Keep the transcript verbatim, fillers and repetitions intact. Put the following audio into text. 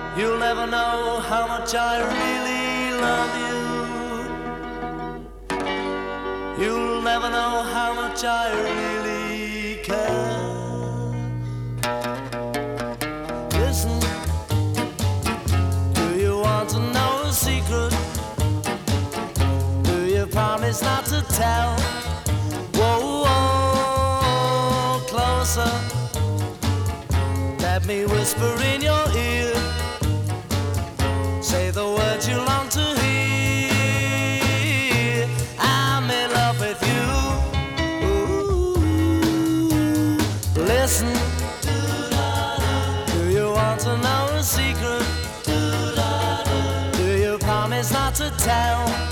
You'll never know how much I really love you. You'll never know how much I really care. Listen, do you want to know a secret? Do you promise not to tell? Whoa, whoa, closer. Let me whisper in your ear. Say the words you long to hear. I'm in love with you. Ooh. Listen, do you want to know a secret? Do you promise not to tell?